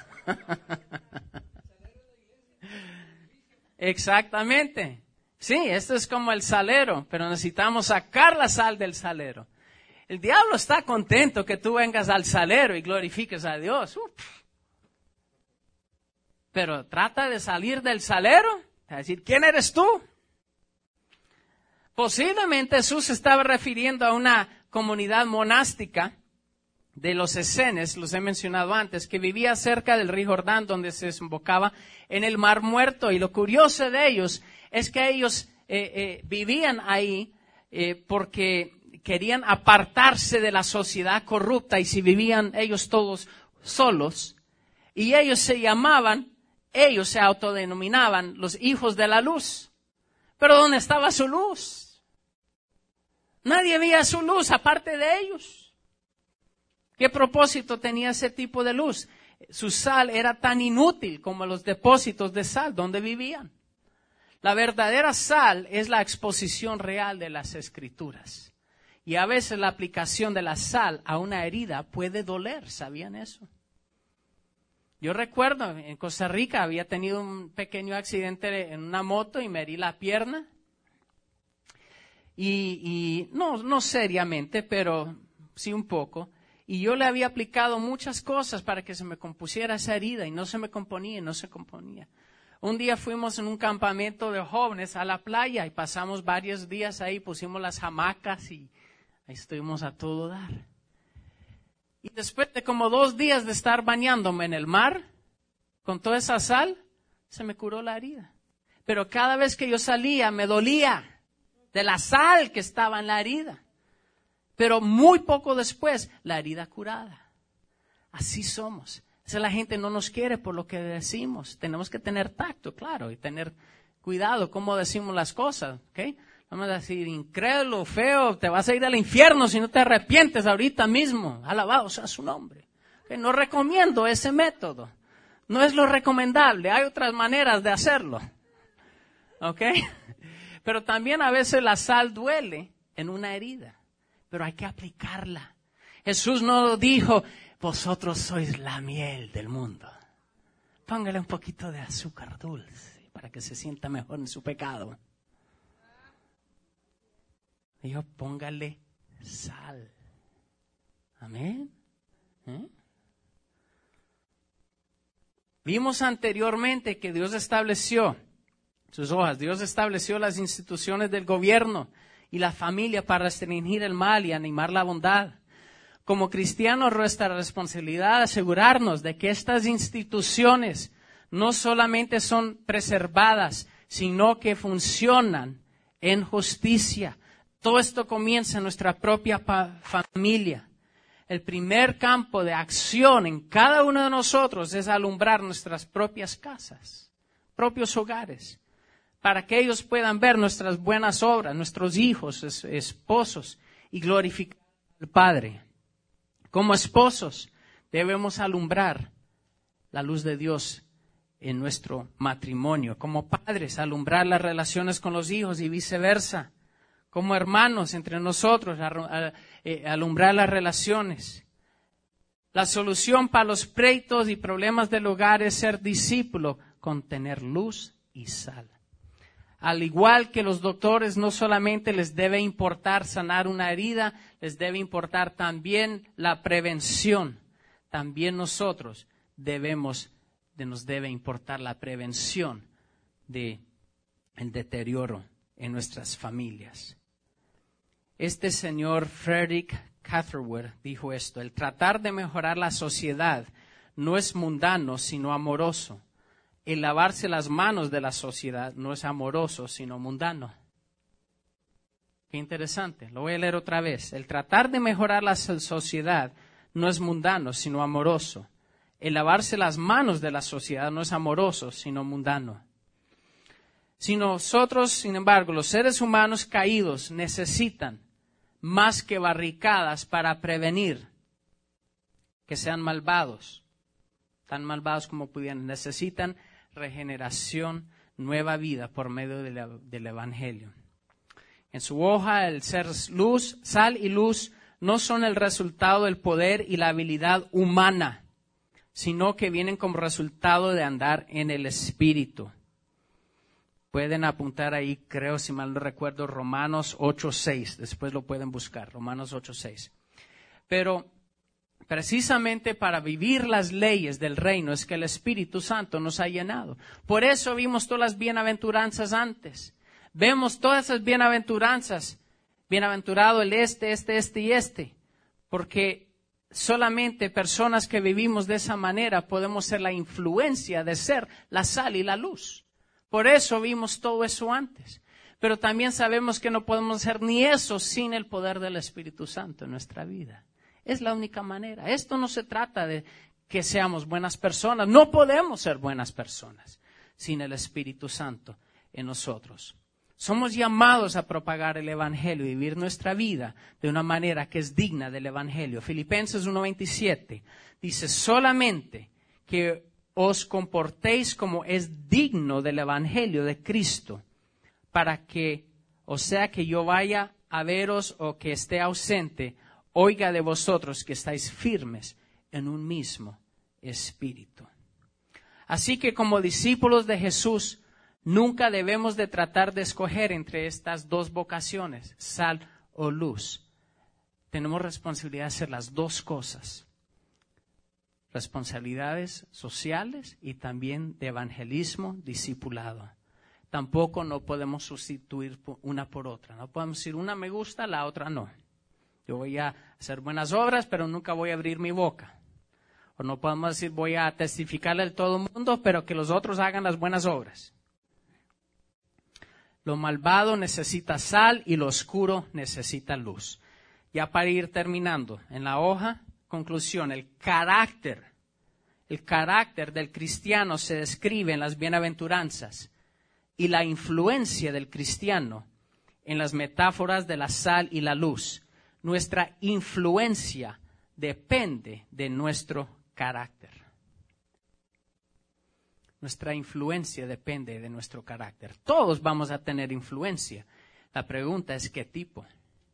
Exactamente. Sí, esto es como el salero, pero necesitamos sacar la sal del salero. El diablo está contento que tú vengas al salero y glorifiques a Dios. Pero trata de salir del salero, a decir, ¿quién eres tú? Posiblemente Jesús se estaba refiriendo a una comunidad monástica de los Esenes, los he mencionado antes, que vivía cerca del río Jordán, donde se desembocaba en el Mar Muerto. Y lo curioso de ellos es que ellos vivían ahí porque querían apartarse de la sociedad corrupta, y si vivían ellos todos solos, y ellos se autodenominaban los hijos de la luz. Pero ¿dónde estaba su luz? Nadie veía su luz aparte de ellos. ¿Qué propósito tenía ese tipo de luz? Su sal era tan inútil como los depósitos de sal donde vivían. La verdadera sal es la exposición real de las Escrituras. Y a veces la aplicación de la sal a una herida puede doler. ¿Sabían eso? Yo recuerdo, en Costa Rica había tenido un pequeño accidente en una moto y me herí la pierna. Y no seriamente, pero sí un poco. Y yo le había aplicado muchas cosas para que se me compusiera esa herida y no se me componía. Un día fuimos en un campamento de jóvenes a la playa y pasamos varios días ahí, pusimos las hamacas y ahí estuvimos a todo dar. Y después de como 2 días de estar bañándome en el mar, con toda esa sal, se me curó la herida. Pero cada vez que yo salía me dolía de la sal que estaba en la herida. Pero muy poco después, la herida curada. Así somos. La gente no nos quiere por lo que decimos. Tenemos que tener tacto, claro, y tener cuidado cómo decimos las cosas, ¿ok? Vamos a decir, incrédulo, feo, te vas a ir al infierno si no te arrepientes ahorita mismo. Alabado sea su nombre. ¿Okay? No recomiendo ese método. No es lo recomendable. Hay otras maneras de hacerlo. ¿Ok? Pero también a veces la sal duele en una herida. Pero hay que aplicarla. Jesús no dijo, vosotros sois la miel del mundo. Póngale un poquito de azúcar dulce para que se sienta mejor en su pecado. Dijo, póngale sal. Amén. Vimos anteriormente que Dios estableció Dios estableció las instituciones del gobierno y la familia para restringir el mal y animar la bondad. Como cristianos, nuestra responsabilidad es asegurarnos de que estas instituciones no solamente son preservadas, sino que funcionan en justicia. Todo esto comienza en nuestra propia familia. El primer campo de acción en cada uno de nosotros es alumbrar nuestras propias casas, propios hogares, para que ellos puedan ver nuestras buenas obras, nuestros hijos, esposos, y glorificar al Padre. Como esposos debemos alumbrar la luz de Dios en nuestro matrimonio. Como padres, alumbrar las relaciones con los hijos y viceversa. Como hermanos entre nosotros, alumbrar las relaciones. La solución para los pleitos y problemas del hogar es ser discípulo con tener luz y sal. Al igual que los doctores, no solamente les debe importar sanar una herida, les debe importar también la prevención. También nosotros nos debe importar la prevención del deterioro en nuestras familias. Este señor Frederick Catherwood dijo esto: el tratar de mejorar la sociedad no es mundano, sino amoroso. El lavarse las manos de la sociedad no es amoroso, sino mundano. Qué interesante. Lo voy a leer otra vez. El tratar de mejorar la sociedad no es mundano, sino amoroso. El lavarse las manos de la sociedad no es amoroso, sino mundano. Si nosotros, sin embargo, los seres humanos caídos necesitan más que barricadas para prevenir que sean malvados, tan malvados como pudieran, necesitan regeneración, nueva vida por medio del Evangelio. En su hoja, el ser luz, sal y luz no son el resultado del poder y la habilidad humana, sino que vienen como resultado de andar en el Espíritu. Pueden apuntar ahí, creo, si mal no recuerdo, Romanos 8:6. Después lo pueden buscar, Romanos 8:6. Pero precisamente para vivir las leyes del reino es que el Espíritu Santo nos ha llenado. Por eso vimos todas las bienaventuranzas antes. Vemos todas esas bienaventuranzas. Bienaventurado el este y este. Porque solamente personas que vivimos de esa manera podemos ser la influencia de ser la sal y la luz. Por eso vimos todo eso antes. Pero también sabemos que no podemos hacer ni eso sin el poder del Espíritu Santo en nuestra vida. Es la única manera. Esto no se trata de que seamos buenas personas. No podemos ser buenas personas sin el Espíritu Santo en nosotros. Somos llamados a propagar el Evangelio y vivir nuestra vida de una manera que es digna del Evangelio. Filipenses 1:27 dice, solamente que os comportéis como es digno del Evangelio de Cristo, para que, o sea que yo vaya a veros o que esté ausente, oiga de vosotros que estáis firmes en un mismo espíritu. Así que como discípulos de Jesús, nunca debemos de tratar de escoger entre estas dos vocaciones, sal o luz. Tenemos responsabilidad de hacer las dos cosas. Responsabilidades sociales y también de evangelismo discipulado. Tampoco no podemos sustituir una por otra. No podemos decir una me gusta, la otra no. Yo voy a hacer buenas obras, pero nunca voy a abrir mi boca. O no podemos decir voy a testificarle a todo el mundo, pero que los otros hagan las buenas obras. Lo malvado necesita sal y lo oscuro necesita luz. Ya para ir terminando, en la hoja, conclusión, el carácter del cristiano se describe en las bienaventuranzas y la influencia del cristiano en las metáforas de la sal y la luz. Nuestra influencia depende de nuestro carácter. Nuestra influencia depende de nuestro carácter. Todos vamos a tener influencia. La pregunta es ¿qué tipo?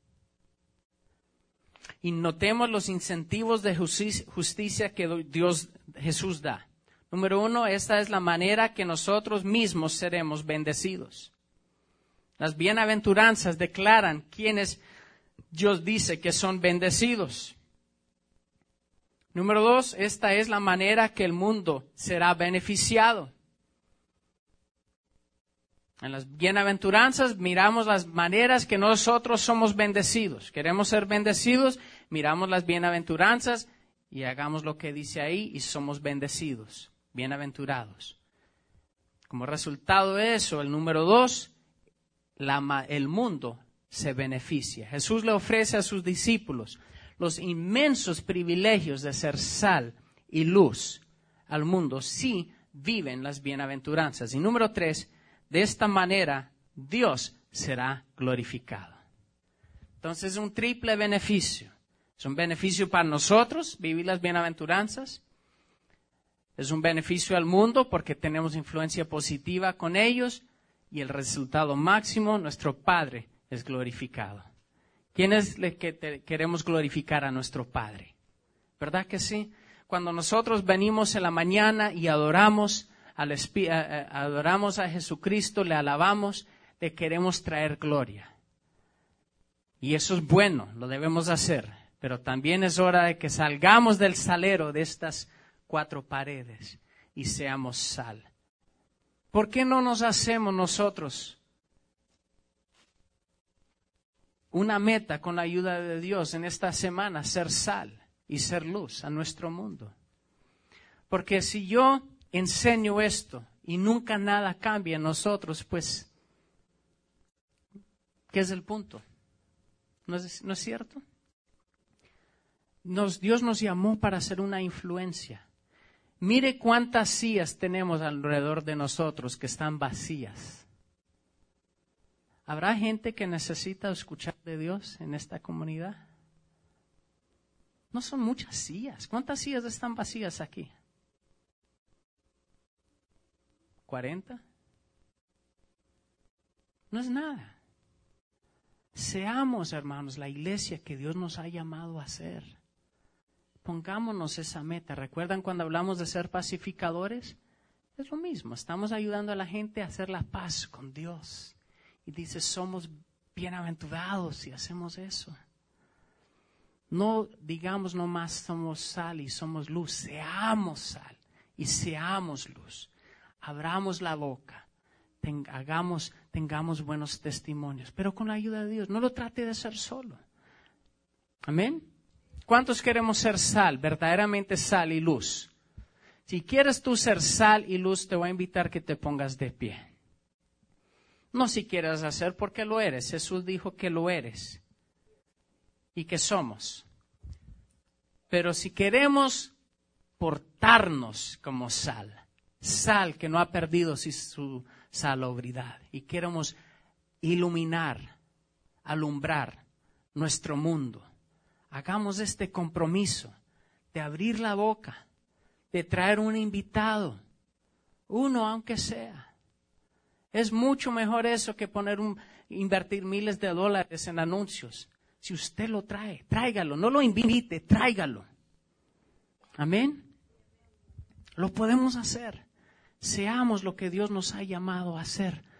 Y notemos los incentivos de justicia que Jesús da. Número 1, esta es la manera que nosotros mismos seremos bendecidos. Las bienaventuranzas declaran quiénes Dios dice que son bendecidos. Número 2, esta es la manera que el mundo será beneficiado. En las bienaventuranzas miramos las maneras que nosotros somos bendecidos. Queremos ser bendecidos, miramos las bienaventuranzas y hagamos lo que dice ahí y somos bendecidos, bienaventurados. Como resultado de eso, el número 2, el mundo se beneficia. Jesús le ofrece a sus discípulos los inmensos privilegios de ser sal y luz al mundo si viven las bienaventuranzas. Y número 3, de esta manera Dios será glorificado. Entonces es un triple beneficio. Es un beneficio para nosotros vivir las bienaventuranzas. Es un beneficio al mundo porque tenemos influencia positiva con ellos. Y el resultado máximo, nuestro Padre es glorificado. ¿Quién es el que queremos glorificar a nuestro Padre? ¿Verdad que sí? Cuando nosotros venimos en la mañana y adoramos a Jesucristo, le alabamos, le queremos traer gloria. Y eso es bueno, lo debemos hacer. Pero también es hora de que salgamos del salero de estas 4 paredes y seamos sal. ¿Por qué no nos hacemos nosotros una meta con la ayuda de Dios en esta semana, ser sal y ser luz a nuestro mundo? Porque si yo enseño esto y nunca nada cambia en nosotros, pues, ¿qué es el punto? ¿No es cierto? Dios nos llamó para ser una influencia. Mire cuántas sillas tenemos alrededor de nosotros que están vacías. ¿Habrá gente que necesita escuchar de Dios en esta comunidad? No son muchas sillas. ¿Cuántas sillas están vacías aquí? ¿40? No es nada. Seamos, hermanos, la iglesia que Dios nos ha llamado a ser. Pongámonos esa meta. ¿Recuerdan cuando hablamos de ser pacificadores? Es lo mismo. Estamos ayudando a la gente a hacer la paz con Dios. Y dice, somos bienaventurados si hacemos eso. No digamos nomás somos sal y somos luz. Seamos sal y seamos luz. Abramos la boca. Tengamos buenos testimonios, pero con la ayuda de Dios. No lo trate de hacer solo. Amén. ¿Cuántos queremos ser sal, verdaderamente sal y luz? Si quieres tú ser sal y luz, te voy a invitar que te pongas de pie. No si quieres hacer porque lo eres. Jesús dijo que lo eres y que somos. Pero si queremos portarnos como sal, sal que no ha perdido su salubridad, y queremos iluminar, alumbrar nuestro mundo, hagamos este compromiso de abrir la boca, de traer un invitado, uno aunque sea. Es mucho mejor eso que invertir miles de dólares en anuncios. Si usted lo trae, tráigalo, no lo invite, tráigalo. Amén. Lo podemos hacer. Seamos lo que Dios nos ha llamado a hacer.